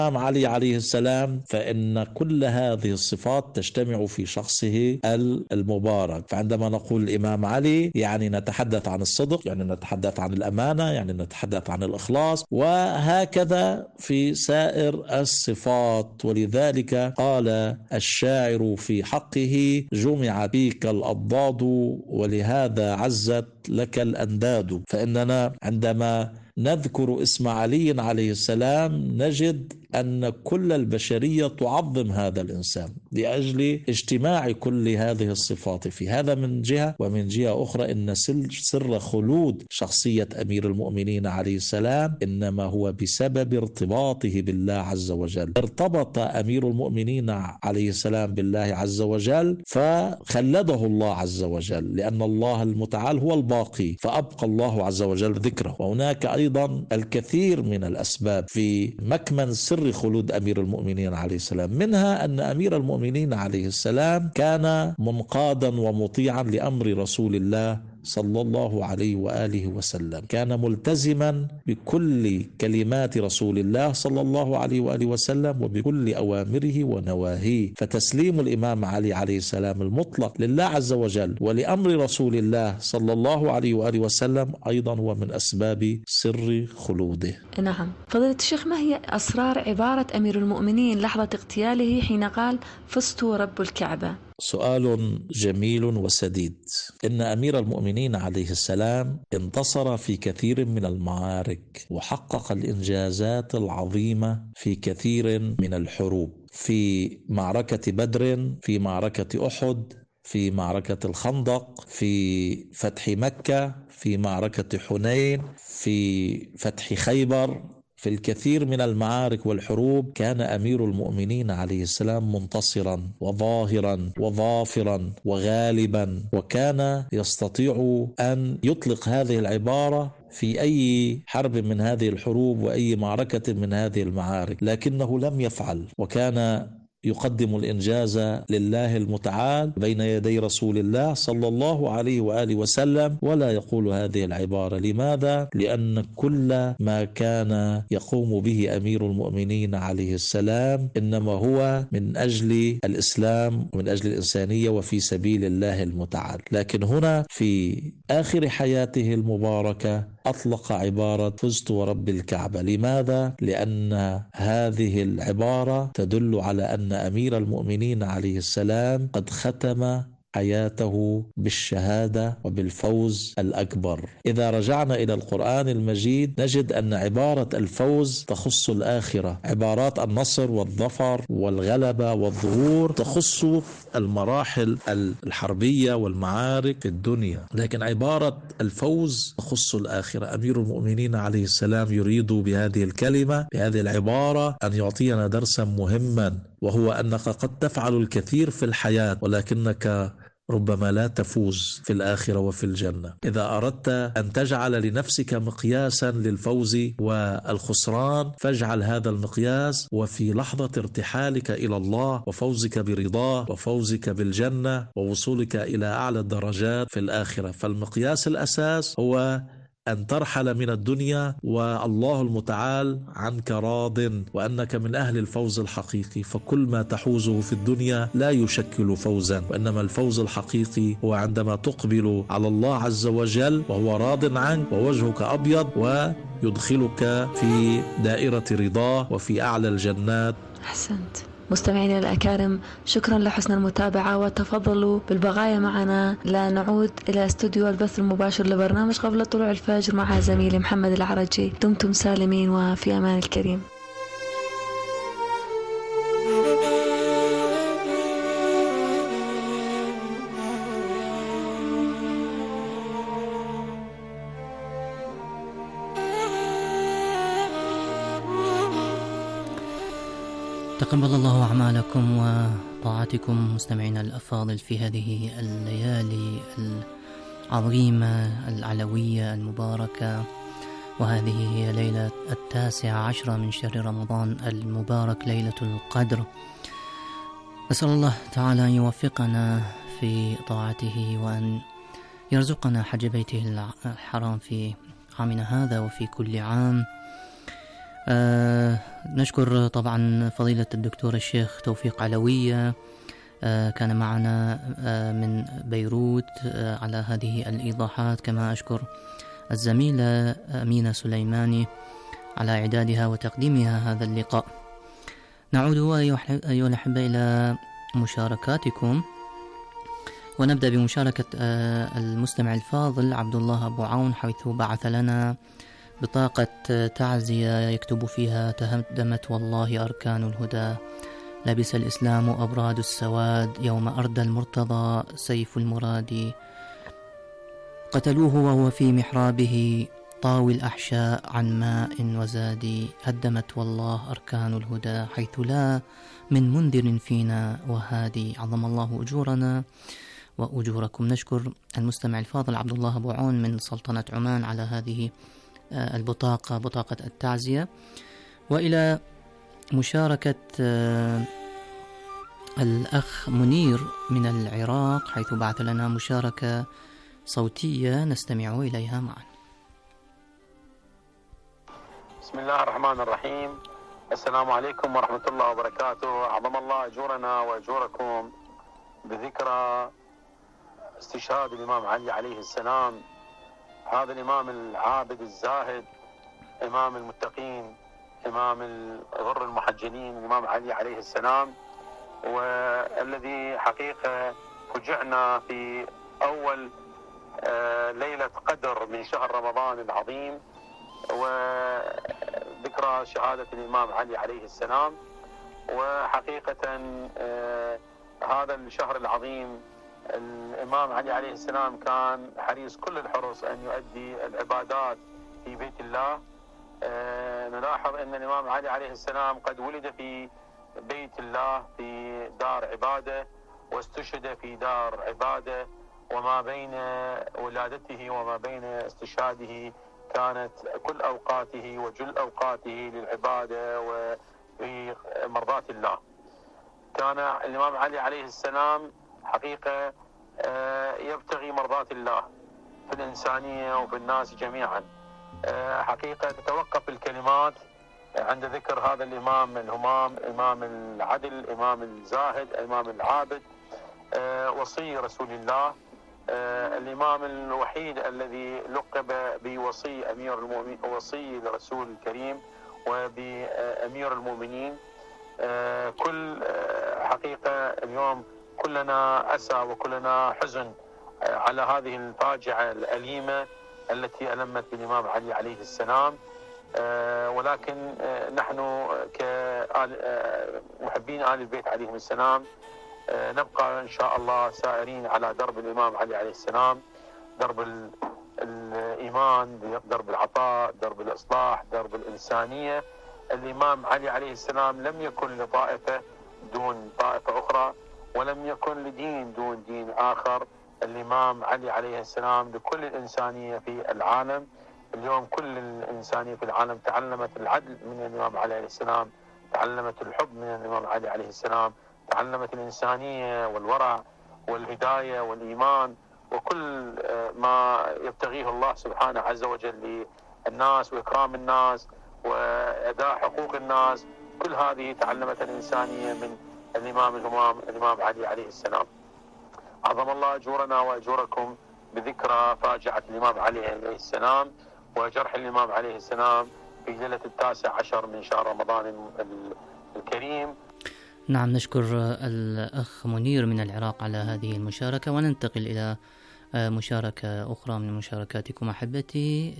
علي عليه السلام فإن كل هذه الصفات تجتمع في شخصه المبارك. فعندما نقول الإمام علي يعني نتحدث عن الصدق، يعني نتحدث عن الأمانة، يعني نتحدث عن الإخلاص، وهكذا في سائر الصفات. ولذلك قال الشاعر في حقه: جمع بك الأضداد ولهذا عزت لك الأنداد. فإننا عندما نذكر اسم علي عليه السلام نجد أن كل البشرية تعظم هذا الإنسان لأجل اجتماع كل هذه الصفات في هذا من جهة، ومن جهة أخرى إن سر خلود شخصية أمير المؤمنين عليه السلام إنما هو بسبب ارتباطه بالله عز وجل. ارتبط أمير المؤمنين عليه السلام بالله عز وجل فخلده الله عز وجل، لأن الله المتعال هو الباقي فأبقى الله عز وجل ذكره. وهناك أيضا الكثير من الأسباب في مكمن سر خلود أمير المؤمنين عليه السلام، منها أن أمير المؤمنين عليه السلام كان منقادا ومطيعا لأمر رسول الله صلى الله عليه وآله وسلم، كان ملتزما بكل كلمات رسول الله صلى الله عليه وآله وسلم وبكل أوامره ونواهيه. فتسليم الإمام علي عليه السلام المطلق لله عز وجل ولأمر رسول الله صلى الله عليه وآله وسلم أيضا هو من أسباب سر خلوده. نعم فضيلة الشيخ، ما هي أسرار عبارة أمير المؤمنين لحظة اغتياله حين قال فزت رب الكعبة؟ سؤال جميل وسديد. إن أمير المؤمنين عليه السلام انتصر في كثير من المعارك وحقق الإنجازات العظيمة في كثير من الحروب، في معركة بدر، في معركة أحد، في معركة الخندق، في فتح مكة، في معركة حنين، في فتح خيبر. في الكثير من المعارك والحروب كان أمير المؤمنين عليه السلام منتصرا وظاهرا وظافرا وغالبا، وكان يستطيع أن يطلق هذه العبارة في أي حرب من هذه الحروب وأي معركة من هذه المعارك، لكنه لم يفعل، وكان يقدم الإنجاز لله المتعال بين يدي رسول الله صلى الله عليه وآله وسلم ولا يقول هذه العبارة. لماذا؟ لأن كل ما كان يقوم به أمير المؤمنين عليه السلام إنما هو من أجل الإسلام ومن أجل الإنسانية وفي سبيل الله المتعال. لكن هنا في آخر حياته المباركة أطلق عبارة فزت ورب الكعبة. لماذا؟ لأن هذه العبارة تدل على أن أمير المؤمنين عليه السلام قد ختم حياته بالشهادة وبالفوز الأكبر. إذا رجعنا إلى القرآن المجيد نجد أن عبارة الفوز تخص الآخرة، عبارات النصر والظفر والغلبة والظهور تخص المراحل الحربية والمعارك في الدنيا، لكن عبارة الفوز تخص الآخرة. أمير المؤمنين عليه السلام يريد بهذه الكلمة، بهذه العبارة، أن يعطينا درسا مهما، وهو أنك قد تفعل الكثير في الحياة ولكنك ربما لا تفوز في الآخرة وفي الجنة. إذا أردت أن تجعل لنفسك مقياسا للفوز والخسران فاجعل هذا المقياس وفي لحظة ارتحالك إلى الله وفوزك برضاه وفوزك بالجنة ووصولك إلى أعلى الدرجات في الآخرة. فالمقياس الأساس هو أن ترحل من الدنيا والله المتعال عنك راض وأنك من أهل الفوز الحقيقي. فكل ما تحوزه في الدنيا لا يشكل فوزا، وإنما الفوز الحقيقي هو عندما تقبل على الله عز وجل وهو راض عنك ووجهك أبيض ويدخلك في دائرة رضاه وفي أعلى الجنات. أحسنت. مستمعينا الأكارم، شكرا لحسن المتابعة وتفضلوا بالبقايا معنا. لا نعود إلى استوديو البث المباشر لبرنامج قبل طلوع الفجر مع زميلي محمد العرجي. دمتم سالمين وفي أمان الكريم. تقبل الله أعمالكم وطاعتكم مستمعينا الأفاضل في هذه الليالي العظيمة العلوية المباركة، وهذه هي ليلة 19 من شهر رمضان المبارك، ليلة القدر. أسأل الله تعالى أن يوفقنا في طاعته وأن يرزقنا حج بيته الحرام في عامنا هذا وفي كل عام. نشكر طبعا فضيلة الدكتور الشيخ توفيق علوية، كان معنا من بيروت على هذه الإيضاحات. كما أشكر الزميلة أمينة سليماني على إعدادها وتقديمها هذا اللقاء. نعود أيها الأحبة إلى مشاركاتكم، ونبدأ بمشاركة المستمع الفاضل عبد الله أبو عون، حيث بعث لنا بطاقة تعزية يكتب فيها: تهدمت والله أركان الهدى، لبس الإسلام أبراد السواد، يوم أردى المرتضى سيف المراد، قتلوه وهو في محرابه، طاوي الأحشاء عن ماء وزاد، هدمت والله أركان الهدى، حيث لا من منذر فينا وهادي، عظم الله أجورنا وأجوركم. نشكر المستمع الفاضل عبد الله أبو عون من سلطنة عمان على هذه البطاقة، بطاقة التعزية. وإلى مشاركة الأخ منير من العراق، حيث بعث لنا مشاركة صوتية نستمع إليها معا. بسم الله الرحمن الرحيم. السلام عليكم ورحمة الله وبركاته. عظم الله أجورنا وأجوركم بذكرى استشهاد الإمام علي عليه السلام، هذا الإمام العابد الزاهد، إمام المتقين، إمام الغر المحجلين، الإمام علي عليه السلام، والذي حقيقة فجعنا في أول ليلة قدر من شهر رمضان العظيم، وذكرى شهادة الإمام علي عليه السلام. وحقيقة هذا الشهر العظيم الإمام علي عليه السلام كان حريص كل الحرص أن يؤدي العبادات في بيت الله. نلاحظ أن الإمام علي عليه السلام قد ولد في بيت الله في دار عبادة، واستشهد في دار عبادة، وما بين ولادته وما بين استشهاده كانت كل أوقاته وجل أوقاته للعبادة وفي مرضاة الله. كان الإمام علي عليه السلام حقيقة يبتغي مرضاة الله في الإنسانية وفي الناس جميعا. حقيقة تتوقف الكلمات عند ذكر هذا الإمام الهمام، إمام العدل، إمام الزاهد، إمام العابد، وصي رسول الله، الإمام الوحيد الذي لقب بوصي أمير المؤمنين، وصي لرسول الكريم وبأمير المؤمنين. كل حقيقة اليوم كلنا أسى وكلنا حزن على هذه الفاجعة الأليمة التي ألمت بالإمام علي عليه السلام، ولكن نحن كمحبين آل البيت عليهم السلام نبقى إن شاء الله سائرين على درب الإمام علي عليه السلام، درب الإيمان، درب العطاء، درب الإصلاح، درب الإنسانية. الإمام علي عليه السلام لم يكن لطائفة دون طائفة أخرى، ولم يكن لدين دون دين آخر. الإمام علي عليه السلام لكل الإنسانية في العالم. اليوم كل الإنسانية في العالم تعلمت العدل من الإمام علي عليه السلام، تعلمت الحب من الإمام علي عليه السلام، تعلمت الإنسانية والورع والهداية والإيمان وكل ما يبتغيه الله سبحانه عز وجل للناس وإكرام الناس وأداء حقوق الناس. كل هذه تعلمت الإنسانية من الإمام الهمام الإمام علي عليه السلام. عظم الله أجورنا وأجوركم بذكرى فاجعة الإمام علي عليه السلام وجرح الإمام عليه السلام في ليلة 19 من شهر رمضان الكريم. نعم، نشكر الأخ منير من العراق على هذه المشاركة، وننتقل إلى مشاركة أخرى من مشاركاتكم أحبتي.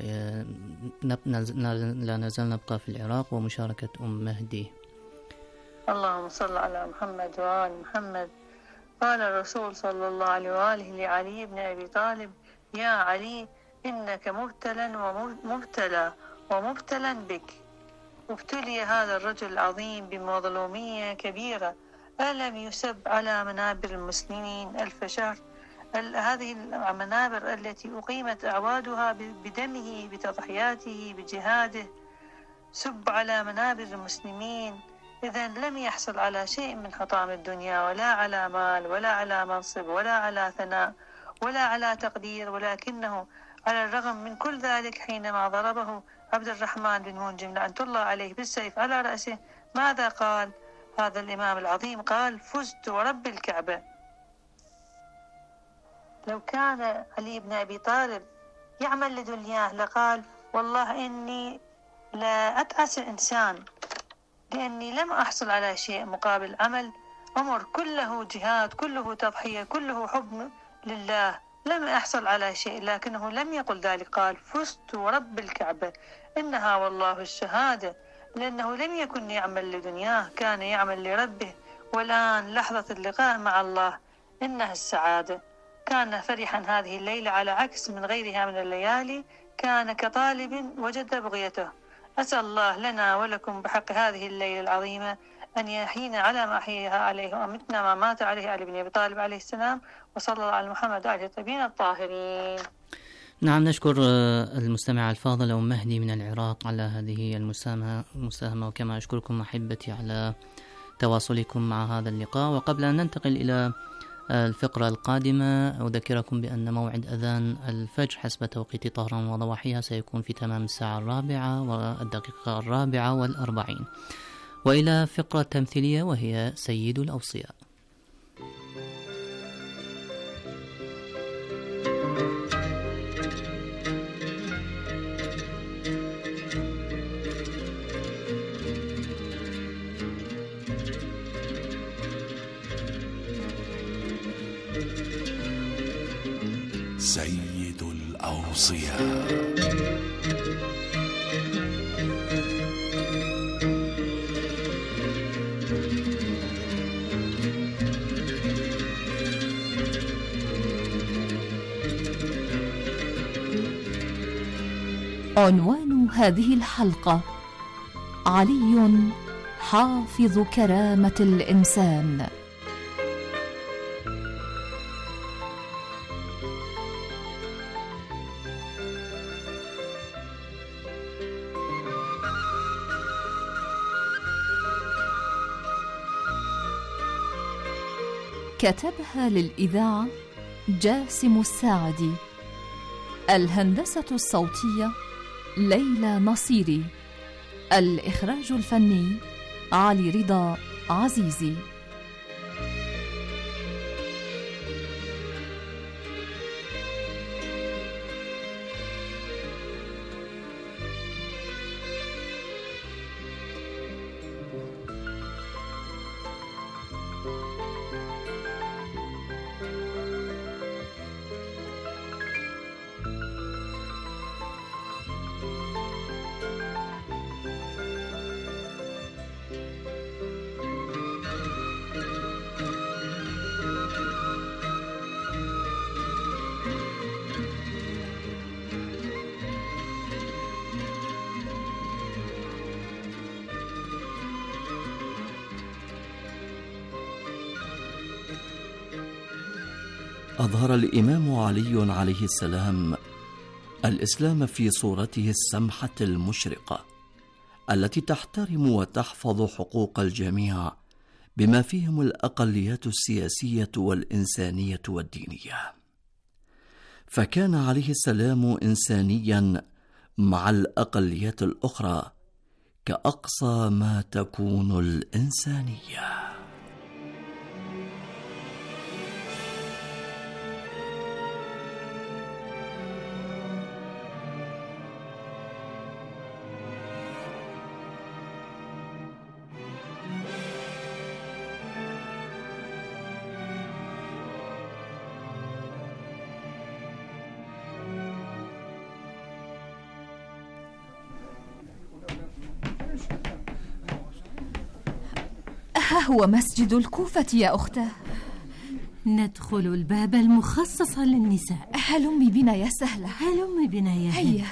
لا نزال نبقى في العراق، ومشاركة أم مهدي. اللهم صل على محمد وآل محمد. قال الرسول صلى الله عليه وآله لعلي بن أبي طالب: يا علي، إنك مبتلى ومبتلى بك. ابتلي هذا الرجل العظيم بمظلومية كبيرة، ألم يسب على منابر المسلمين 1000 شهر؟ هذه المنابر التي أقيمت أعوادها بدمه، بتضحياته، بجهاده، سب على منابر المسلمين. إذن لم يحصل على شيء من حطام الدنيا، ولا على مال، ولا على منصب، ولا على ثناء، ولا على تقدير، ولكنه على الرغم من كل ذلك حينما ضربه عبد الرحمن بن منجم لعنة الله عليه بالسيف على رأسه، ماذا قال هذا الإمام العظيم؟ قال: فزت ورب الكعبة. لو كان علي بن أبي طالب يعمل لدنياه لقال: والله إني لا أتعس إنسان لأني لم أحصل على شيء مقابل عمل عمر كله جهاد، كله تضحية، كله حب لله، لم أحصل على شيء. لكنه لم يقل ذلك، قال: فزت ورب الكعبة، إنها والله الشهادة، لأنه لم يكن يعمل لدنياه، كان يعمل لربه. والآن لحظة اللقاء مع الله إنها السعادة. كان فرحا هذه الليلة على عكس من غيرها من الليالي، كان كطالب وجد بغيته. أسأل الله لنا ولكم بحق هذه الليلة العظيمة أن يحيينا على ما أحياها عليه، وأمتنا ما مات عليه علي بن أبي طالب عليه السلام، وصلى الله على محمد وآله الطيبين الطاهرين. نعم، نشكر المستمع الفاضل أم مهدي من العراق على هذه المساهمة، وكما أشكركم أحبتي على تواصلكم مع هذا اللقاء. وقبل أن ننتقل إلى الفقرة القادمة، أذكركم بأن موعد أذان الفجر حسب توقيت طهران وضواحيها سيكون في تمام الساعة 4:40. وإلى فقرة تمثيلية وهي سيد الأوصياء. سيد الأوصياء. عنوان هذه الحلقة: علي حافظ كرامة الإنسان. كتبها للإذاعة جاسم الساعدي. الهندسة الصوتية ليلى نصيري. الإخراج الفني علي رضا عزيزي. أظهر الإمام علي عليه السلام الإسلام في صورته السمحة المشرقة التي تحترم وتحفظ حقوق الجميع بما فيهم الأقليات السياسية والإنسانية والدينية. فكان عليه السلام إنسانيا مع الأقليات الأخرى كأقصى ما تكون الإنسانية. ها هو مسجد الكوفة يا أختاه. ندخل الباب المخصص للنساء. هلمي بنا يا سهلة. هلمي بنا يا هيا.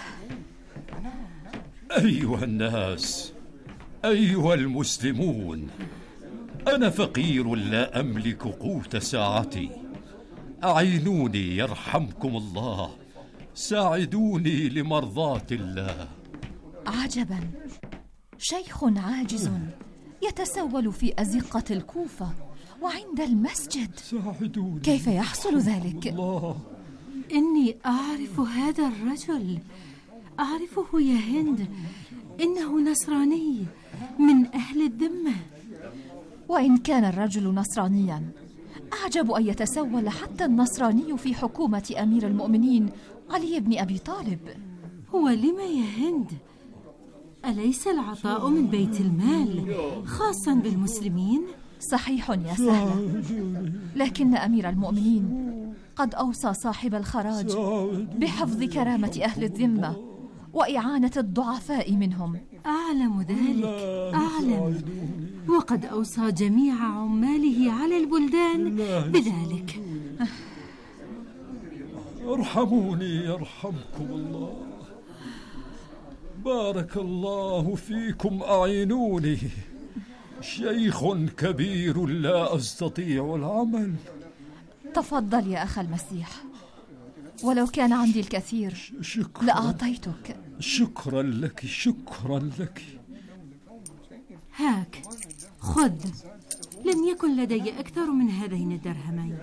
أيها الناس، أيها المسلمون، أنا فقير لا أملك قوت ساعتي، أعينوني يرحمكم الله، ساعدوني لمرضاة الله. عجبا، شيخ عاجز يتسول في أزقة الكوفة وعند المسجد. ساعدوني. كيف يحصل ذلك؟ الله. إني أعرف هذا الرجل، أعرفه يا هند، إنه نصراني من أهل الذمة. وإن كان الرجل نصرانيا، أعجب أن يتسول حتى النصراني في حكومة أمير المؤمنين علي بن أبي طالب. هو لما يا هند؟ أليس العطاء من بيت المال خاصا بالمسلمين؟ صحيح يا سهلة، لكن أمير المؤمنين قد أوصى صاحب الخراج بحفظ كرامة أهل الذمة وإعانة الضعفاء منهم. أعلم ذلك، أعلم، وقد أوصى جميع عماله على البلدان بذلك. ارحموني يرحمكم الله. بارك الله فيكم، أعينوني، شيخ كبير لا أستطيع العمل. تفضل يا أخ المسيح، ولو كان عندي الكثير لأعطيتك. شكرا لك، شكرا لك. هاك، خذ، لم يكن لدي أكثر من هذين الدرهمين.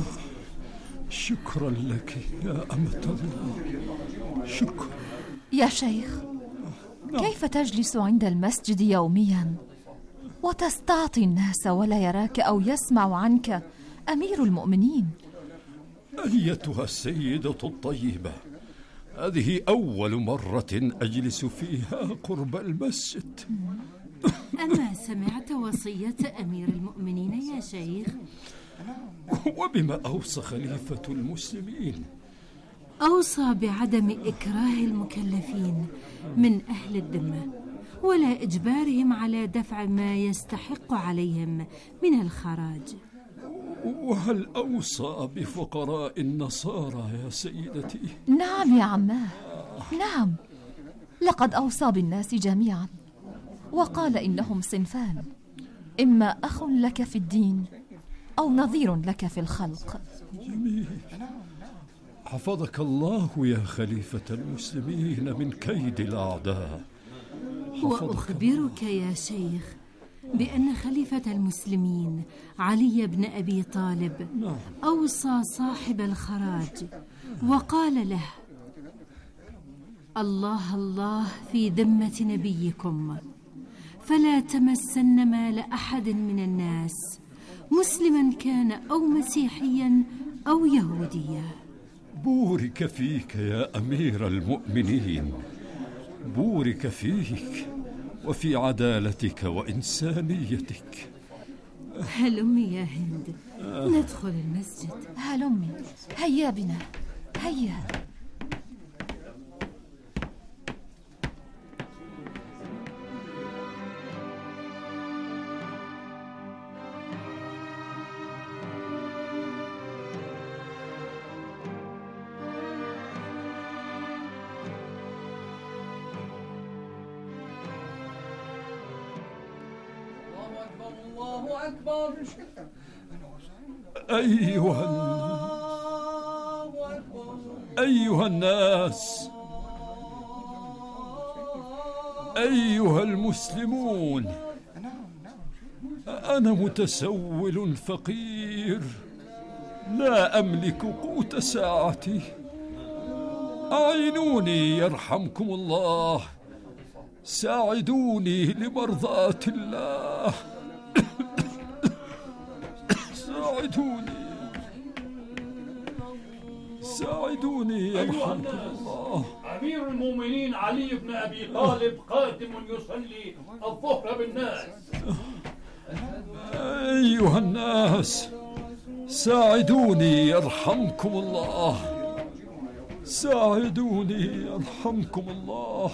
شكرا لك يا أمة الله، شكرا. يا شيخ، كيف تجلس عند المسجد يوميا وتستعطي الناس ولا يراك أو يسمع عنك أمير المؤمنين؟ أيتها السيدة الطيبة، هذه أول مرة أجلس فيها قرب المسجد. أما سمعت وصية أمير المؤمنين يا شيخ؟ وبما أوصى خليفة المسلمين؟ أوصى بعدم إكراه المكلفين من أهل الذمة ولا إجبارهم على دفع ما يستحق عليهم من الخراج. وهل أوصى بفقراء النصارى يا سيدتي؟ نعم يا عماه، نعم، لقد أوصى بالناس جميعا وقال إنهم صنفان، إما أخ لك في الدين أو نظير لك في الخلق. جميل. حفظك الله يا خليفة المسلمين من كيد الأعداء. وأخبرك يا شيخ بأن خليفة المسلمين علي بن أبي طالب أوصى صاحب الخراج وقال له: الله الله في ذمة نبيكم، فلا تمسن مال أحد من الناس، مسلما كان أو مسيحيا أو يهوديا. بورك فيك يا أمير المؤمنين، بورك فيك وفي عدالتك وإنسانيتك. هلمي يا هند، ندخل المسجد. هلمي، هيا بنا، هيا. الله أكبر. أيها الناس، أيها المسلمون، أنا متسول فقير لا أملك قوت ساعتي، أعينوني يرحمكم الله، ساعدوني لمرضاة الله، ساعدوني يرحمكم الله. أمير المؤمنين علي بن أبي طالب قادم يصلي الظهر بالناس. أيها الناس، ساعدوني يرحمكم الله، ساعدوني يرحمكم الله.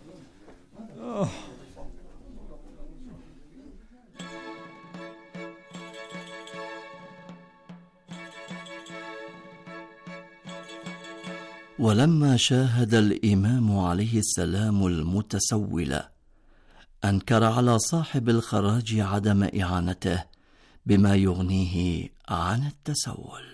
ولما شاهد الإمام عليه السلام المتسول، أنكر على صاحب الخراج عدم إعانته بما يغنيه عن التسول.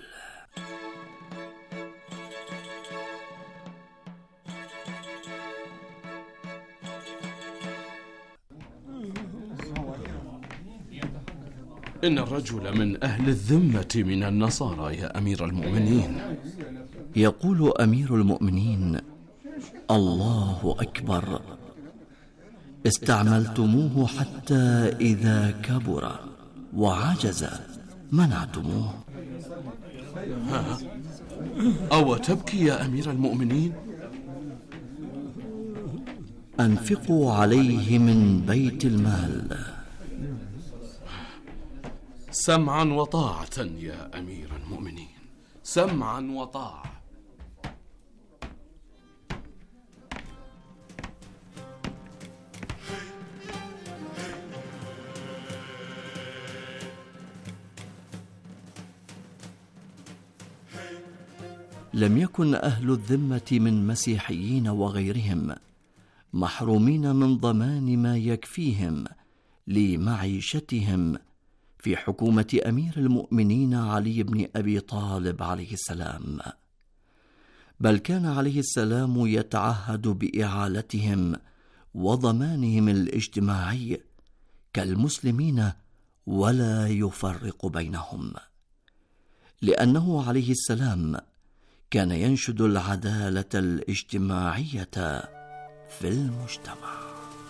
إن الرجل من أهل الذمة من النصارى يا أمير المؤمنين. يقول أمير المؤمنين: الله أكبر. استعملتموه حتى إذا كبر وعجز منعتموه. أو تبكي يا أمير المؤمنين؟ أنفقوا عليه من بيت المال. سمعا وطاعة يا أمير المؤمنين، سمعا وطاعة. لم يكن أهل الذمة من مسيحيين وغيرهم محرومين من ضمان ما يكفيهم لمعيشتهم في حكومة أمير المؤمنين علي بن أبي طالب عليه السلام، بل كان عليه السلام يتعهد بإعالتهم وضمانهم الاجتماعي كالمسلمين ولا يفرق بينهم، لأنه عليه السلام كان ينشد العدالة الاجتماعية في المجتمع.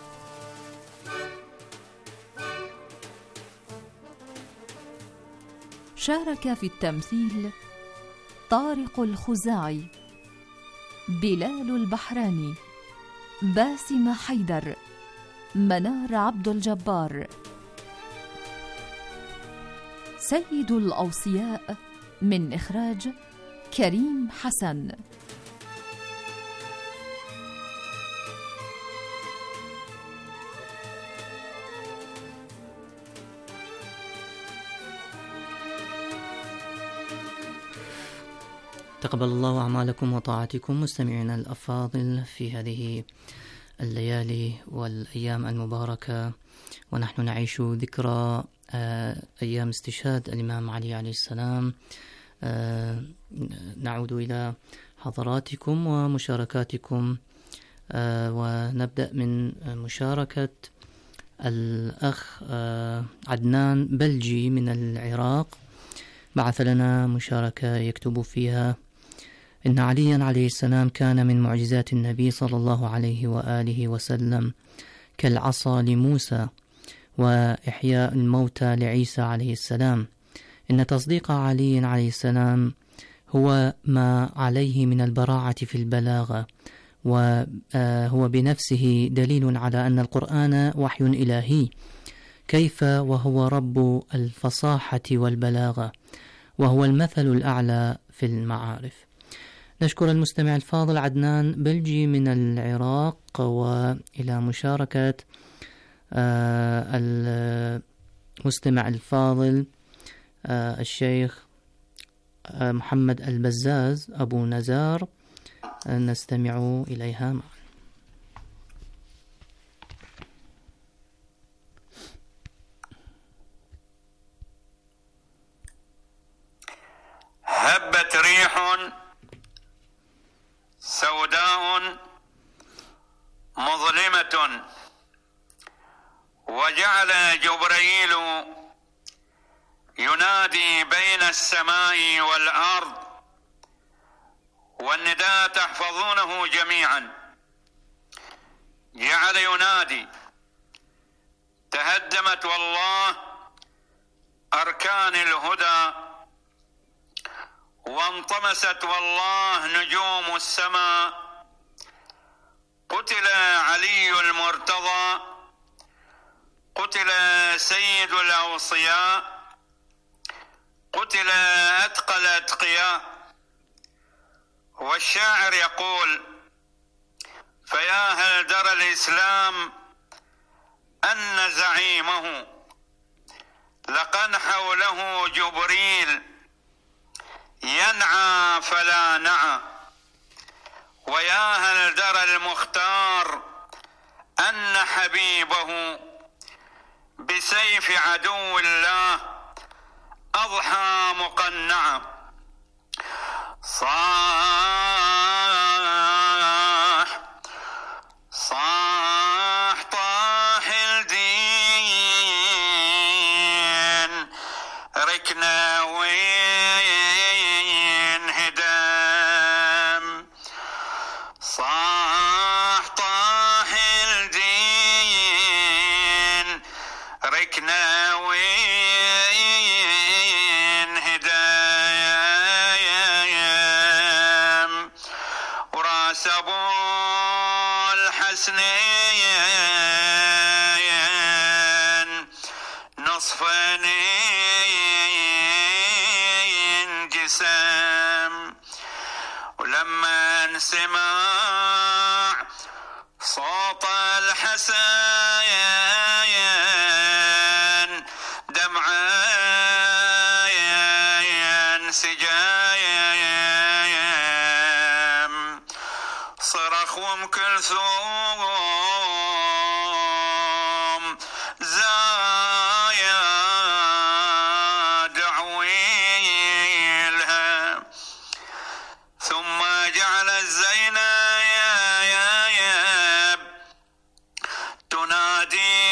شارك في التمثيل طارق الخزاعي، بلال البحراني، باسم حيدر، منار عبد الجبار. سيد الأوصياء من إخراج كريم حسن. تقبل الله أعمالكم وطاعتكم مستمعينا الأفاضل في هذه الليالي والأيام المباركة، ونحن نعيش ذكرى أيام استشهاد الإمام علي عليه السلام. نعود إلى حضراتكم ومشاركاتكم، ونبدأ من مشاركة الأخ عدنان بلجي من العراق. بعث لنا مشاركة يكتب فيها: إن عليا عليه السلام كان من معجزات النبي صلى الله عليه وآله وسلم كالعصا لموسى وإحياء الموتى لعيسى عليه السلام. إن تصديق علي عليه السلام هو ما عليه من البراعة في البلاغة، وهو بنفسه دليل على أن القرآن وحي إلهي، كيف وهو رب الفصاحة والبلاغة، وهو المثل الأعلى في المعارف. نشكر المستمع الفاضل عدنان بلجي من العراق، وإلى مشاركة المستمع الفاضل الشيخ محمد البزاز أبو نزار، نستمع إليها معا. هبت ريح سوداء مظلمة، وجعل جبريل ينادي بين السماء والأرض، والنداء تحفظونه جميعا. جعل ينادي: تهدمت والله أركان الهدى، وانطمست والله نجوم السماء، قتل علي المرتضى، قتل سيد الأوصياء، قتل أتقى الأتقياء. والشاعر يقول: فيا هل درى الإسلام أن زعيمه لقد حوله جبريل ينعى فلا نعى، ويا هل درى المختار أن حبيبه بسيف عدو الله أضحى مقنعا. صاح طاح الدين ركنا وين هدام، صاح دعوين هدايا وراس أبو الحسنين نصفين انجسام ولما سمع صوت الحسين دمعين سجايم صرخ أم كلثوم زايا دعويلها ثم جعل الزينب تنادي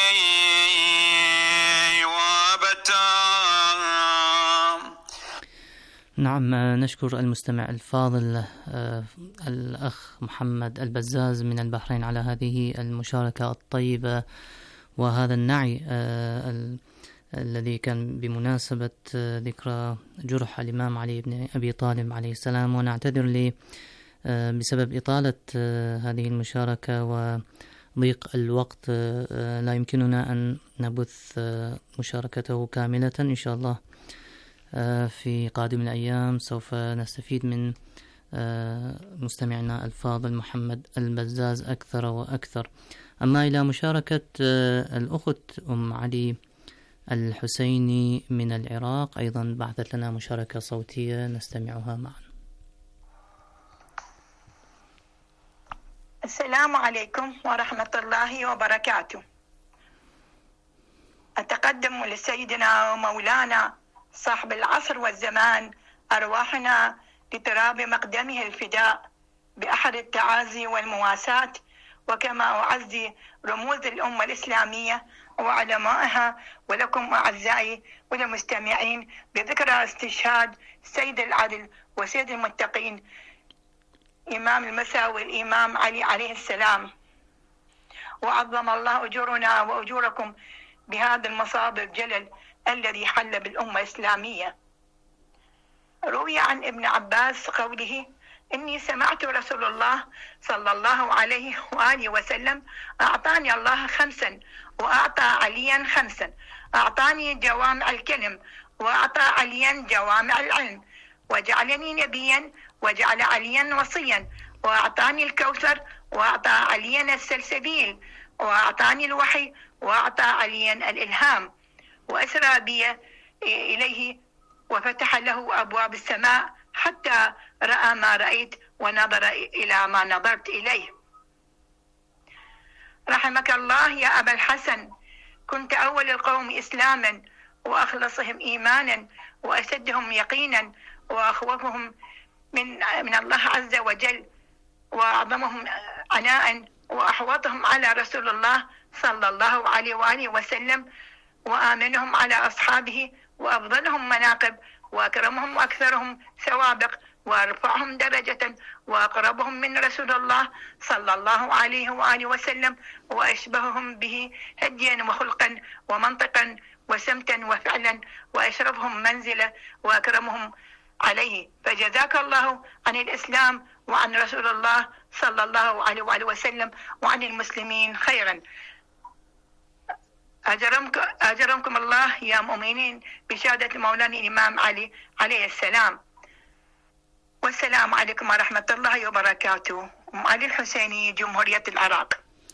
وابتام. نعم، نشكر المستمع الفاضل الأخ محمد البزاز من البحرين على هذه المشاركة الطيبة وهذا النعي الذي كان بمناسبة ذكرى جرح الإمام علي بن أبي طالب عليه السلام. ونعتذر بسبب إطالة هذه المشاركة وضيق الوقت لا يمكننا أن نبث مشاركته كاملة. إن شاء الله في قادم الأيام سوف نستفيد من مستمعنا الفاضل محمد البزاز أكثر وأكثر. أما إلى مشاركة الأخت أم علي الحسيني من العراق، أيضا بعثت لنا مشاركة صوتية نستمعها معا. السلام عليكم ورحمة الله وبركاته. أتقدم لسيدنا ومولانا صاحب العصر والزمان أرواحنا لتراب مقدمه الفداء بأحد التعازي والمواساة، وكما أعزي رموز الأمة الإسلامية وعلمائها، ولكم أعزائي والمستمعين بذكرى استشهاد سيد العدل وسيد المتقين إمام المساوي الإمام علي عليه السلام. وعظم الله أجورنا وأجوركم بهذا المصاب الجلل الذي حل بالأمة الإسلامية. روي عن ابن عباس قوله: إني سمعت رسول الله صلى الله عليه وآله وسلم: أعطاني الله 5 وأعطى عليا 5، أعطاني جوامع الكلم وأعطى عليا جوامع العلم، وجعلني نبيا وجعل عليا وصيا، وأعطاني الكوثر وأعطى عليا السلسبيل، وأعطاني الوحي وأعطى عليا الإلهام، وأسرى بي إليه وفتح له أبواب السماء حتى رأى ما رأيت ونظر إلى ما نظرت إليه. رحمك الله يا أبا الحسن، كنت أول القوم إسلاما وأخلصهم إيمانا وأشدهم يقينا وأخوفهم من الله عز وجل وأعظمهم عناء وأحوطهم على رسول الله صلى الله عليه وآله وسلم وآمنهم على أصحابه وأفضلهم مناقب وأكرمهم وأكثرهم سوابق وأرفعهم درجة وأقربهم من رسول الله صلى الله عليه وآله وسلم وأشبههم به هديا وخلقا ومنطقا وسمتا وفعلا وأشرفهم منزلة وأكرمهم عليه. فجزاك الله عن الإسلام وعن رسول الله صلى الله عليه وآله وسلم وعن المسلمين خيرا. أجرمكم الله يا مؤمنين بشهادة مولانا الإمام علي عليه السلام. والسلام عليكم ورحمة الله وبركاته. أم علي الحسيني، جمهورية العراق.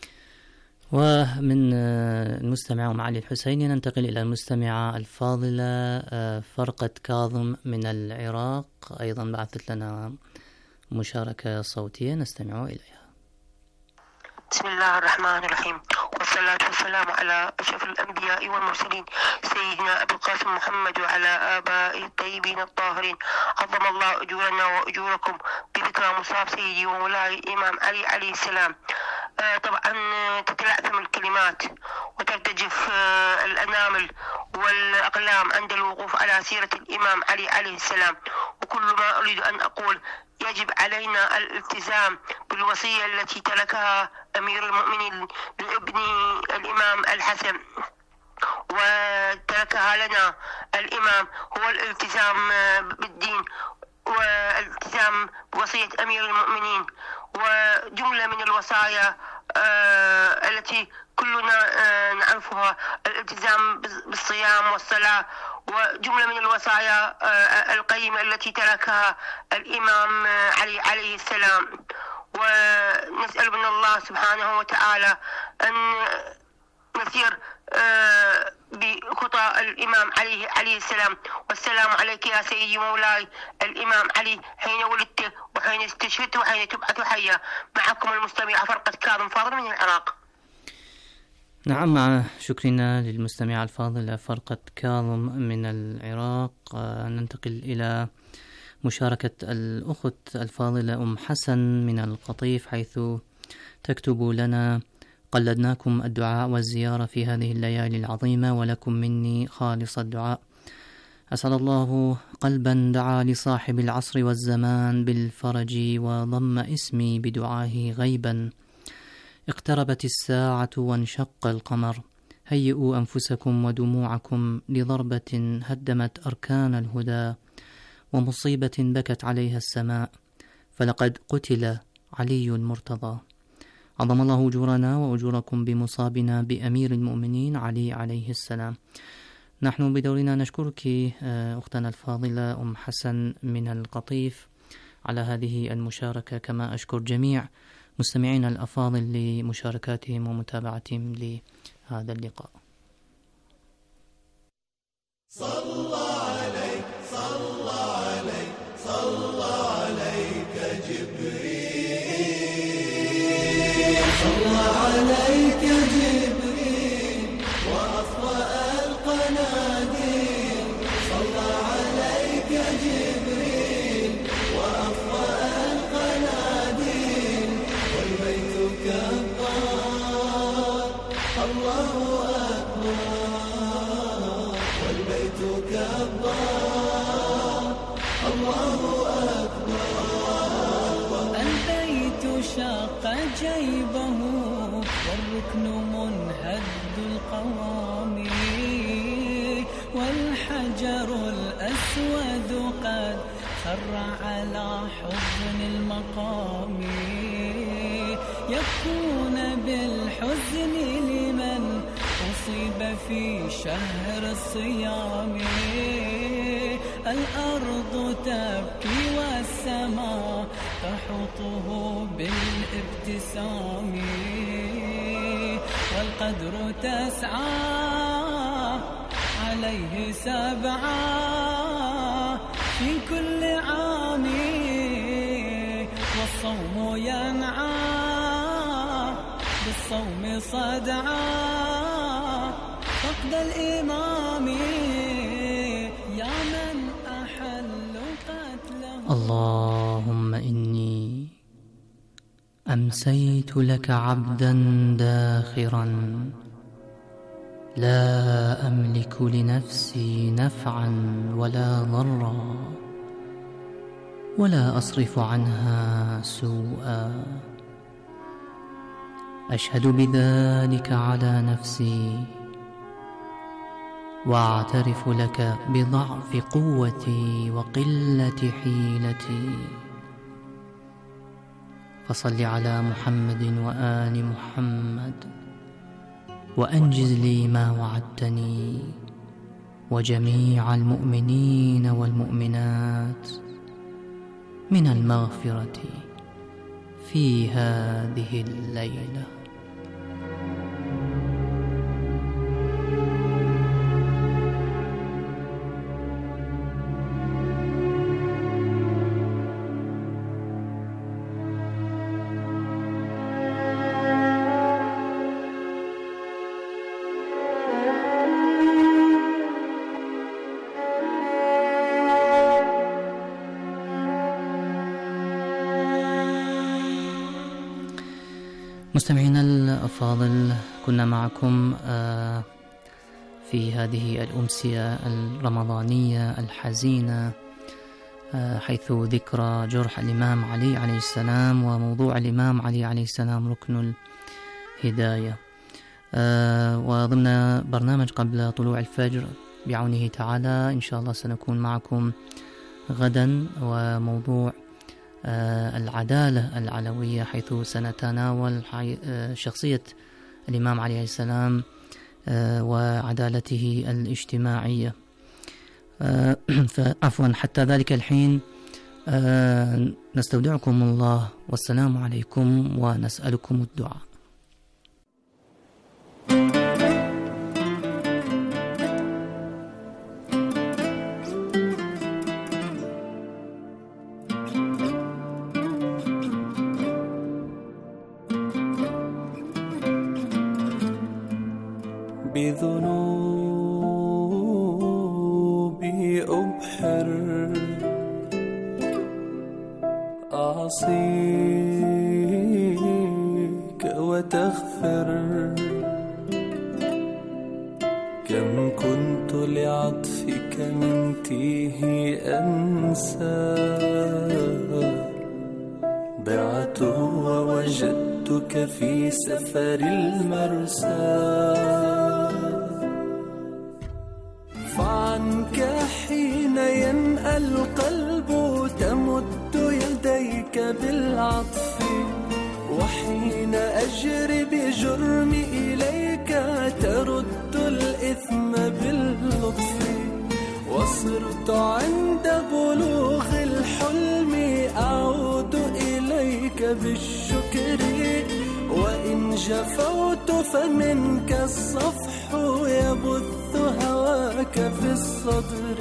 ومن المستمع أم علي الحسيني ننتقل إلى المستمعة الفاضلة فرقة كاظم من العراق، أيضا بعثت لنا مشاركة صوتية نستمع إليها. بسم الله الرحمن الرحيم، والصلاة والسلام على أشرف الأنبياء والمرسلين سيدنا أبي القاسم محمد وعلى آبائه الطيبين الطاهرين. عظم الله أجورنا وأجوركم بذكرى مصاب سيدي ومولاي الإمام علي عليه السلام. طبعا تتلعثم الكلمات وترتجف الأنامل والأقلام عند الوقوف على سيرة الإمام علي عليه السلام، وكل ما أريد أن أقول يجب علينا الالتزام بالوصية التي تركها أمير المؤمنين لابن الإمام الحسن وتركها لنا الإمام هو الالتزام بالدين والالتزام بوصية أمير المؤمنين، وجملة من الوصايا التي كلنا نعرفها الالتزام بالصيام والصلاة، وجملة من الوصايا القيمة التي تركها الإمام علي عليه السلام. ونسأل من الله سبحانه وتعالى أن نسير بخطى الإمام عليه السلام. والسلام عليك يا سيدي مولاي الإمام علي حين ولدت وحين استشهدت وحين تبعث حيا. معكم المستمع فرقة كاظم فاضل من العراق. نعم، مع شكرنا للمستمع الفاضل فرقة كاظم من العراق. ننتقل إلى مشاركة الأخت الفاضلة أم حسن من القطيف، حيث تكتب لنا: قلدناكم الدعاء والزيارة في هذه الليالي العظيمة، ولكم مني خالص الدعاء. أسأل الله قلبا دعا لصاحب العصر والزمان بالفرج وضم اسمي بدعائه غيبا. اقتربت الساعة وانشق القمر، هيئوا أنفسكم ودموعكم لضربة هدمت أركان الهدى ومصيبة بكت عليها السماء، فلقد قتل علي المرتضى. عظم الله أجورنا وأجوركم بمصابنا بأمير المؤمنين علي عليه السلام. نحن بدورنا نشكرك أختنا الفاضلة أم حسن من القطيف على هذه المشاركة، كما أشكر جميع مستمعينا الأفاضل لمشاركاتهم ومتابعتهم لهذا اللقاء. صلى عليك صلى عليك صلى عليك جبريل، صلى عليك جبريل وأطفأ القناديل، صلى عليك جبريل وأطفأ القناديل، والبيت كبار الله أكبر، والبيت كبار الله أكبر. البيت شاق جيبه والركن منهد القوام، والحجر الأسود قد خر على حضن المقام، يكون بالحزن لمن أصيب في شهر الصيام. الأرض تبكي والسماء تحوطه بالابتسام، والقدر تسعى عليه سبعا في كل عام، والصوم ينعى بالصوم صدعا فقد الإمام، يا من أحل قتله. اللهم إني أمسيت لك عبدا داخرا، لا أملك لنفسي نفعا ولا ضرا، ولا أصرف عنها سوءا. أشهد بذلك على نفسي، وأعترف لك بضعف قوتي وقلة حيلتي. فصل على محمد وآل محمد، وأنجز لي ما وعدتني وجميع المؤمنين والمؤمنات من المغفرة في هذه الليلة. مستمعينا الأفاضل، كنا معكم في هذه الأمسية الرمضانية الحزينة، حيث ذكرى جرح الإمام علي عليه السلام، وموضوع الإمام علي عليه السلام ركن الهداية. وضمن برنامج قبل طلوع الفجر بعونه تعالى إن شاء الله سنكون معكم غدا، وموضوع العدالة العلوية، حيث سنتناول شخصية الإمام عليه السلام وعدالته الاجتماعية. فعفوا حتى ذلك الحين نستودعكم الله، والسلام عليكم، ونسألكم الدعاء. بذنوبي أبحر أعصيك وتغفر، كم كنت لعطفك من تيه أنسى، ضعت ووجدتك في سفر المرسى، فعنك حين ينأى القلب تمد يديك بالعطف، وحين أجري بجرمي إليك ترد الإثم باللطف، وصرت عند بلوغ الحلم أعود إليك بالشكر، وإن جفوت فمنك الصفح يبث هواك في الصدر.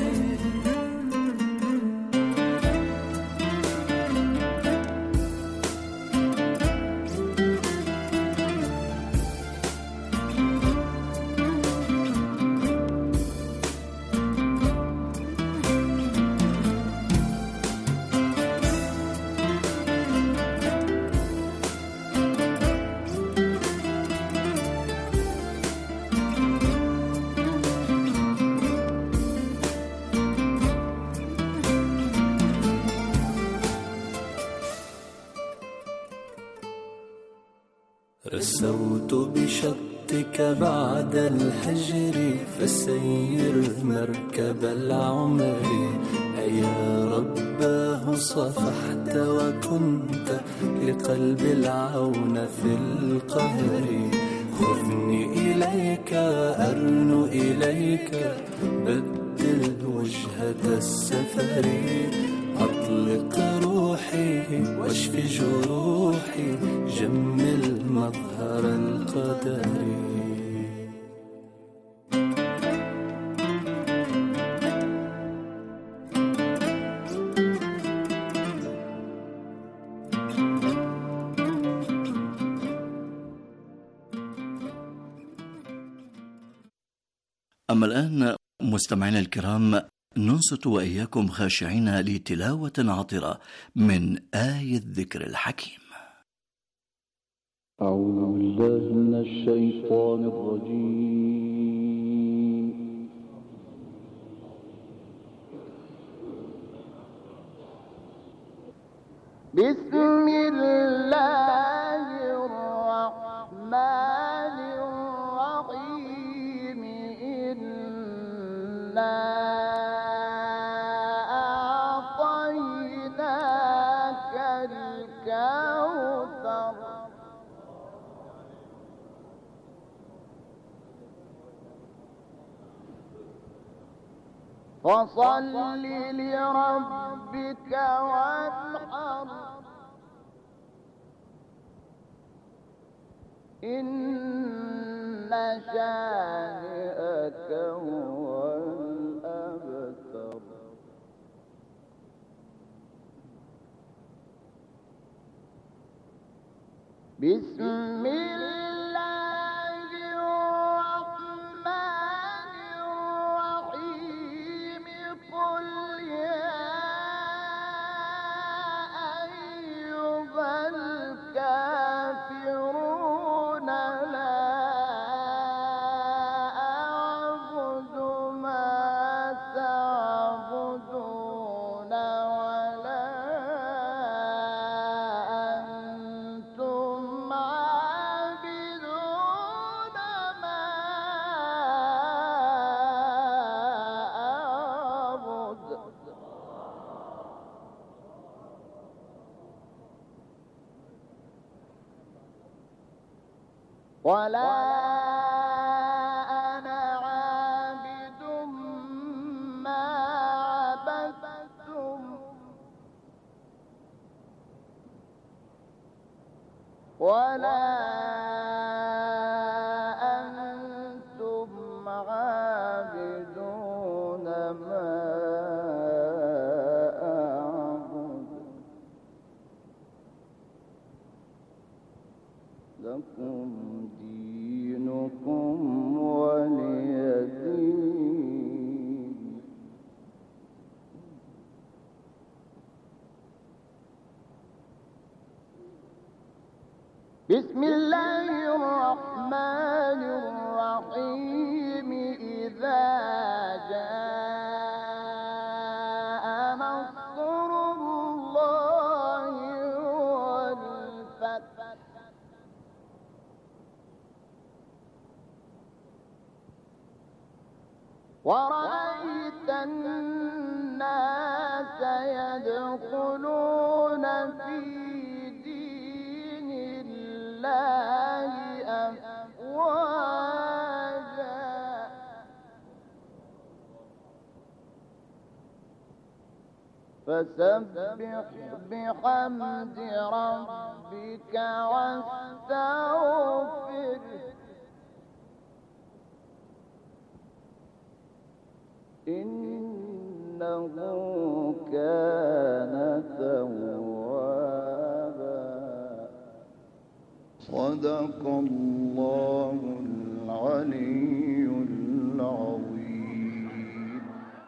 رسوت بشطك بعد الحجر، فسير مركب العمر، أيا رباه صفحت وكنت لقلب العون في القهر، خذني إليك أرن إليك بدل وجهة السفر، أطلق روحي واشف جروحي جمل مظهر القدر. أما الآن مستمعينا الكرام، ننصت وإياكم خاشعين لتلاوة عطرة من آية الذكر الحكيم. أعوذ بالله من الشيطان الرجيم. بسم الله الرحمن الرحيم. إنا أعطيناك الكوثر فصل لربك وانحر إن شانئك هو الأبتر. بسم الله الرحمن الرحيم. قل يا أيها الكافرون لا أعبد ما تعبدون ولا أنتم عابدون ولا أنا عابد ما عبدتم ولا أنتم عابدون ما أعبد لكم دينكم ولي دين. بسم الله الرحمن الرحيم. إذا جاء نصر الله والفتح ورأيت الناس يدخلون في دين الله أفواجا فسبح بحمد ربك واستغفره إنه كان توابا. صدق الله العلي العظيم.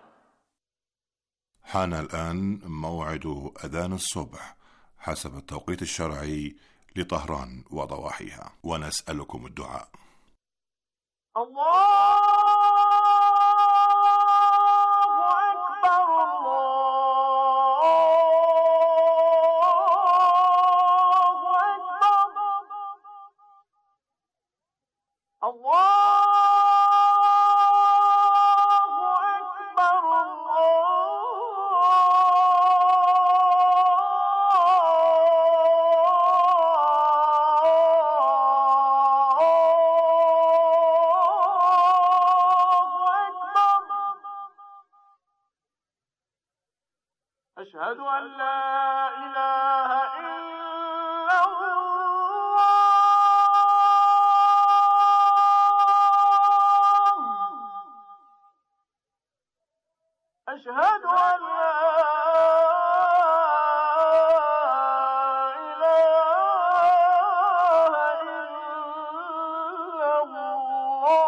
حان الآن موعد أذان الصبح حسب التوقيت الشرعي لطهران وضواحيها، ونسألكم الدعاء. الله أشهد أن لا إله إلا الله أشهد أن لا إله إلا الله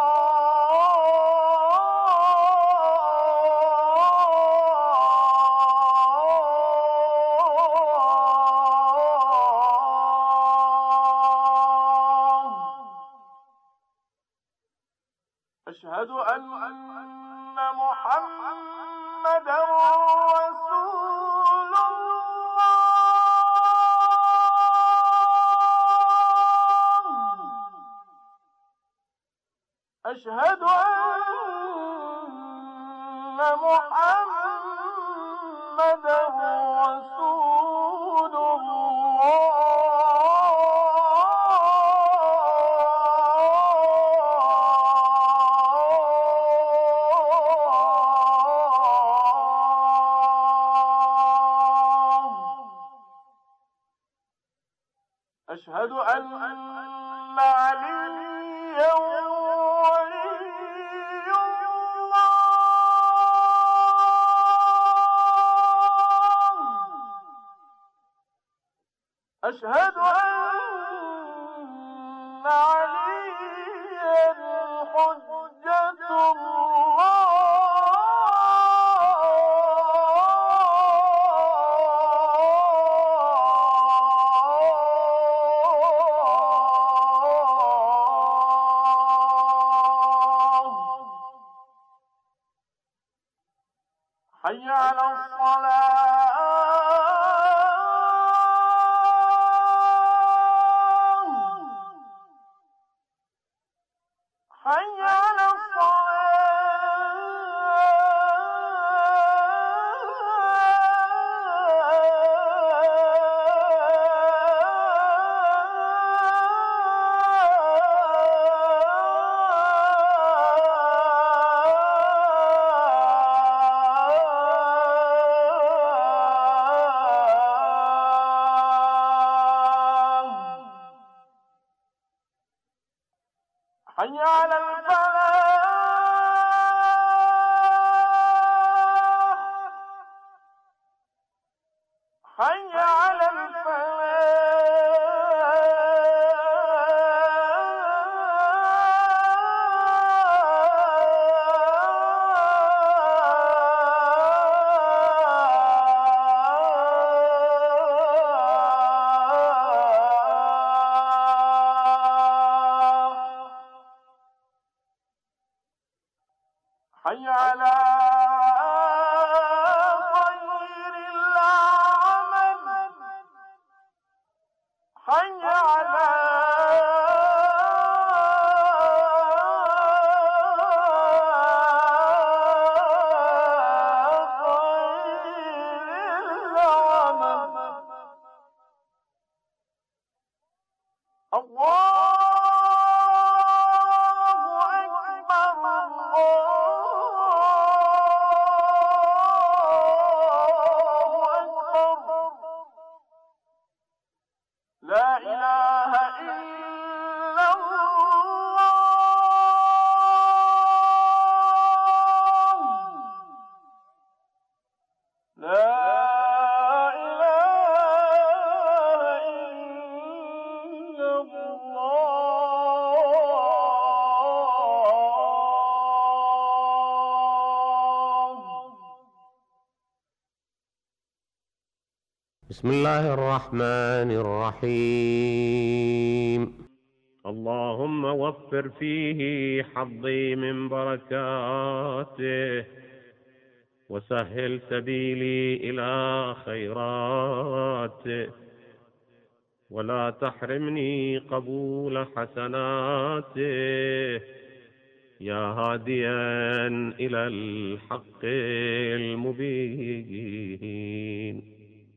أشهد أن محمدا رسول الله أشهد أن محمدا رسول الله أشهد أن عليا ولي الله أشهد أن عليا حجة الله حي على الصلاة حي على الصلاة حي على الفلاح حي على حي على خير العمل حي على خير العمل الله لا إله إلا الله لا إله إلا الله. بسم الله الرحمن الرحيم. اللهم وفر فيه حظي من بركاته وسهل سبيلي إلى خيراته ولا تحرمني قبول حسناته يا هاديا إلى الحق المبين.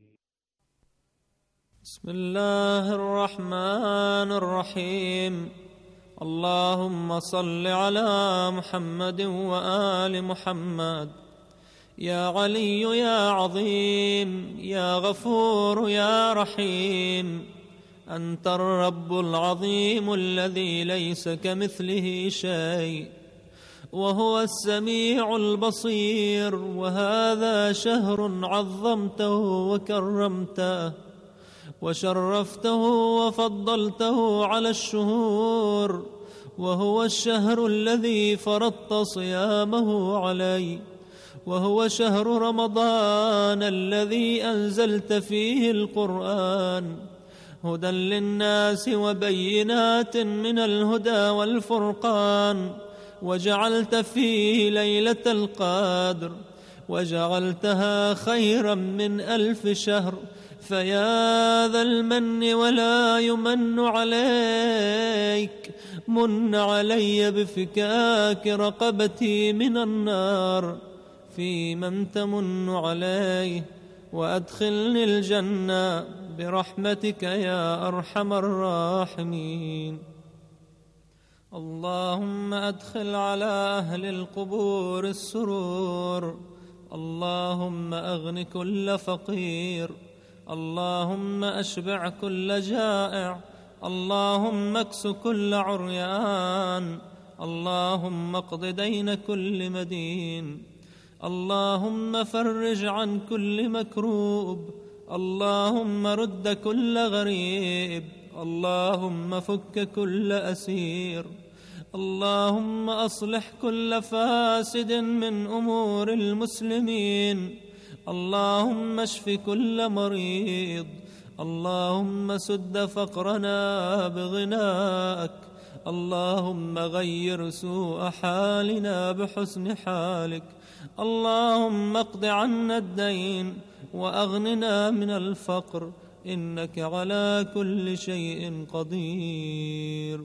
بسم الله الرحمن الرحيم. اللهم صل على محمد وآل محمد. يا علي يا عظيم يا غفور يا رحيم، أنت الرب العظيم الذي ليس كمثله شيء وهو السميع البصير. وهذا شهر عظمته وكرمته وشرفته وفضلته على الشهور، وهو الشهر الذي فرضت صيامه علي، وهو شهر رمضان الذي أنزلت فيه القرآن هدى للناس وبينات من الهدى والفرقان، وجعلت فيه ليلة القدر وجعلتها خيرا من 1000 شهر. فيا ذا المن ولا يمن عليك، من علي بفكاك رقبتي من النار في من تمن عليه، وأدخلني الجنة برحمتك يا أرحم الراحمين. اللهم أدخل على أهل القبور السرور، اللهم أغن كل فقير، اللهم أشبع كل جائع، اللهم اكس كل عريان، اللهم اقض دين كل مدين، اللهم فرج عن كل مكروب، اللهم رد كل غريب، اللهم فك كل أسير، اللهم أصلح كل فاسد من أمور المسلمين، اللهم اشف كل مريض، اللهم سد فقرنا بغناءك، اللهم غير سوء حالنا بحسن حالك، اللهم اقض عنا الدين وأغننا من الفقر، إنك على كل شيء قدير.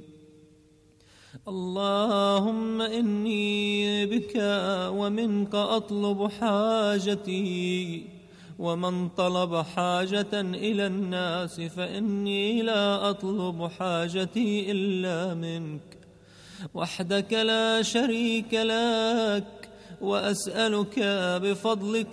اللهم إني بك ومنك أطلب حاجتي، ومن طلب حاجة إلى الناس فإني لا أطلب حاجتي إلا منك وحدك لا شريك لك، وأسألك بفضلك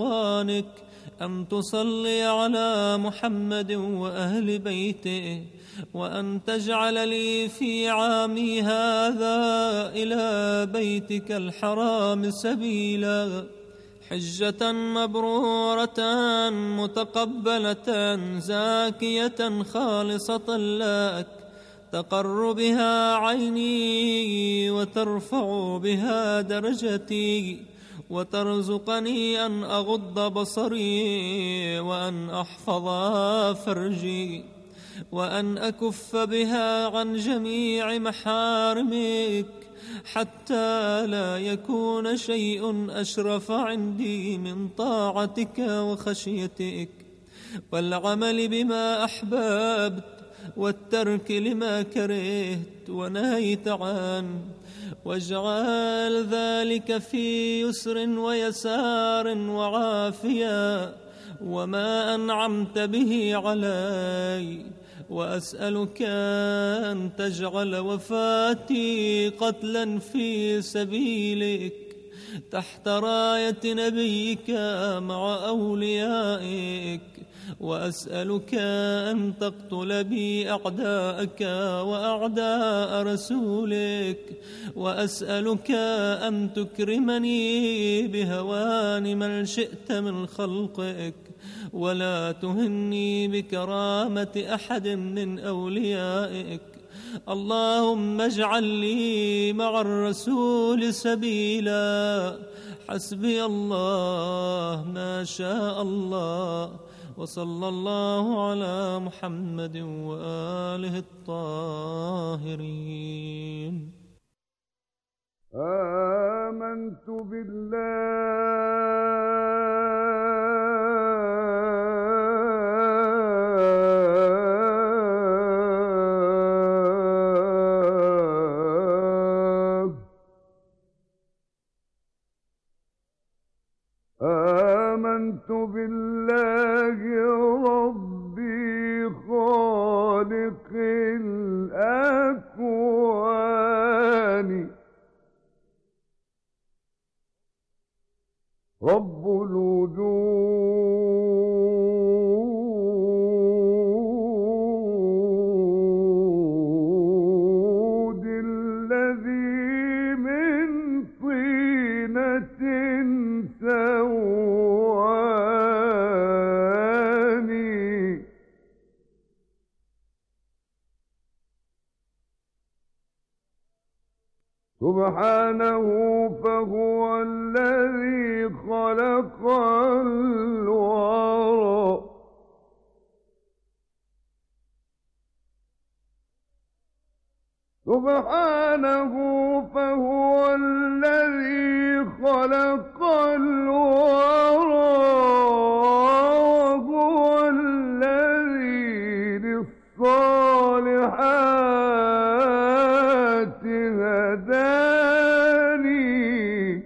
ورضوانك أن تصلي على محمد وأهل بيته وأن تجعل لي في عامي هذا إلى بيتك الحرام سبيلا، حجة مبرورة متقبلة زاكية خالصة لك، تقر بها عيني وترفع بها درجتي، وترزقني أن أغض بصري وأن أحفظ فرجي، وأن أكف بها عن جميع محارمك، حتى لا يكون شيء أشرف عندي من طاعتك وخشيتك، والعمل بما أحببت والترك لما كرهت ونهيت عنه، واجعل ذلك في يسر ويسار وعافية وما أنعمت به علي، وأسألك أن تجعل وفاتي قتلا في سبيلك تحت راية نبيك مع أوليائك، وأسألك أن تقتل بي أعداءك وأعداء رسولك، وأسألك أن تكرمني بهوان من شئت من خلقك، ولا تهني بكرامة أحد من أوليائك. اللهم اجعل لي مع الرسول سبيلا. حسبي الله ما شاء الله، وصلى الله على محمد وآله الطاهرين. آمنت بالله ربي خالق الأكوان، رب الوجود الذي من طينة سواني، سبحانه فهو الذي خلق الورى، سبحانه فهو الذي خلق الورى، وهو الذي للصالحات هداني،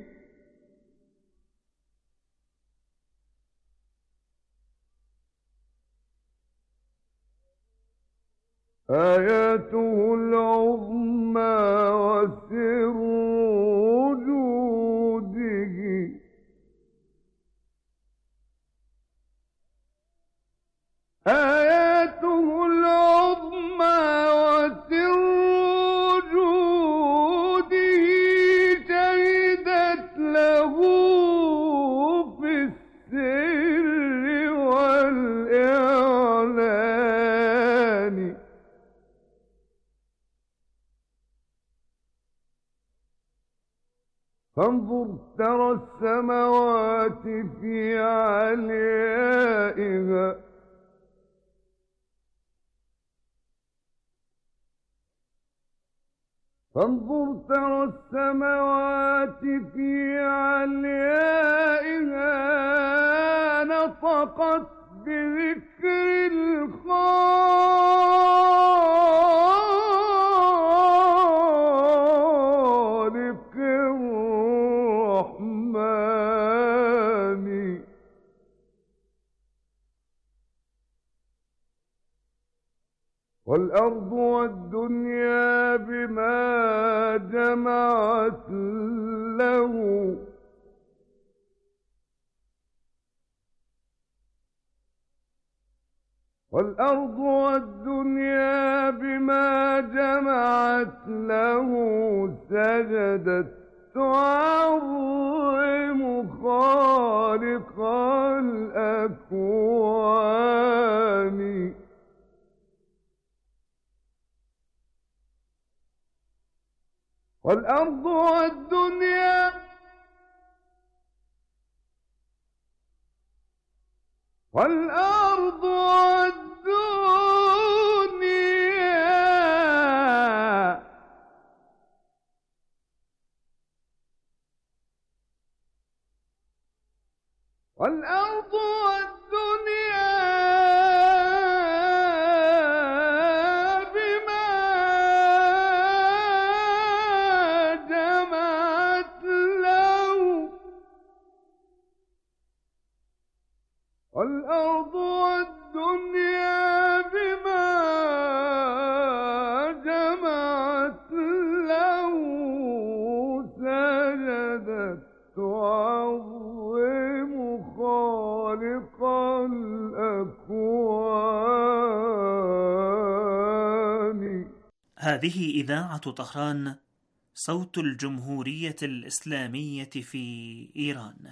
آياته العظمى وسر وجوده، آياته العظمى وسر وجوده شهدت له في السر والإعلان، فانظر ترى السماوات في عليائها، فانظر ترى السماوات في عليائها نطقت بذكر الخالق الرحمن، والأرض والدنيا بما جمعت له، والأرض والدنيا بما جمعت له سجدت تعظم خالق الأكوان والأرض والدنيا والأرض والدنيا والأرض والدنيا بما جمعت له والأرض والدنيا بما جمعت له سجدت تعظم خالق الأكوان. هذه إذاعة طهران، صوت الجمهورية الإسلامية في إيران.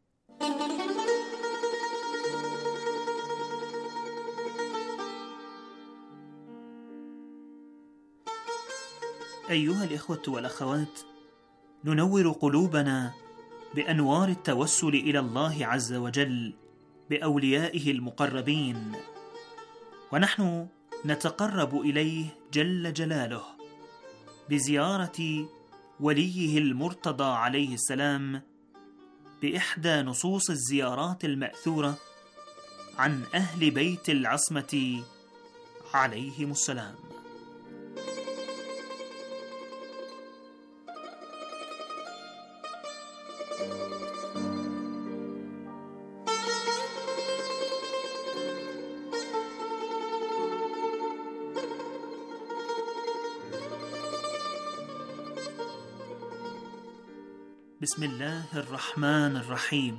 أيها الإخوة والأخوات، ننور قلوبنا بأنوار التوسل إلى الله عز وجل بأوليائه المقربين، ونحن نتقرب إليه جل جلاله بزيارة وليه المرتضى عليه السلام بإحدى نصوص الزيارات المأثورة عن أهل بيت العصمة عليهم السلام. بسم الله الرحمن الرحيم.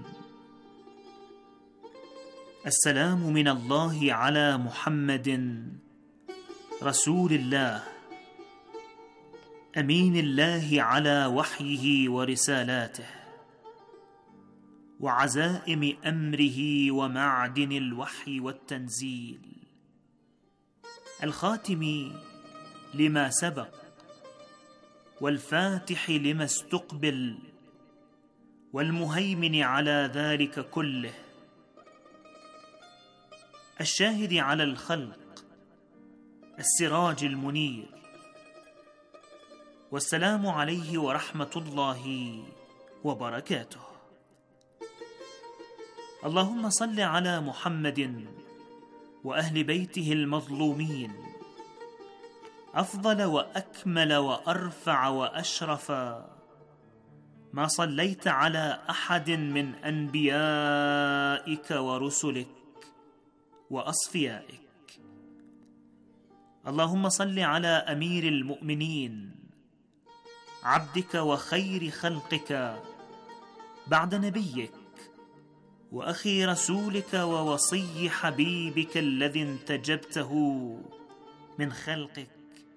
السلام من الله على محمد رسول الله أمين الله على وحيه ورسالاته وعزائم أمره ومعدن الوحي والتنزيل، الخاتم لما سبق والفاتح لما استقبل والمهيمن على ذلك كله، الشاهد على الخلق، السراج المنير، والسلام عليه ورحمة الله وبركاته. اللهم صل على محمد وأهل بيته المظلومين، أفضل وأكمل وأرفع وأشرف ما صليت على أحد من أنبيائك ورسلك وأصفيائك. اللهم صل على أمير المؤمنين، عبدك وخير خلقك بعد نبيك وأخي رسولك ووصي حبيبك الذي انتجبته من خلقك،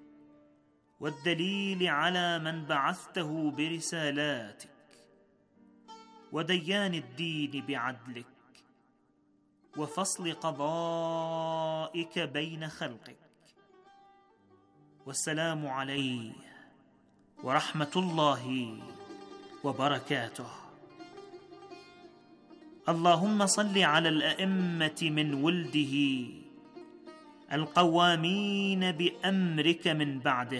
والدليل على من بعثته برسالاتك، وديان الدين بعدلك، وفصل قضائك بين خلقك. والسلام عليه ورحمة الله وبركاته. اللهم صل على الأئمة من ولده القوامين بأمرك من بعده،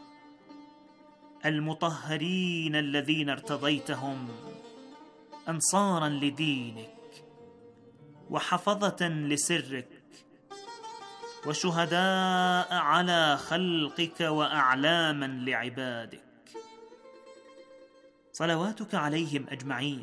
المطهرين الذين ارتضيتهم أنصارا لدينك وحفظة لسرك وشهداء على خلقك وأعلاما لعبادك، صلواتك عليهم أجمعين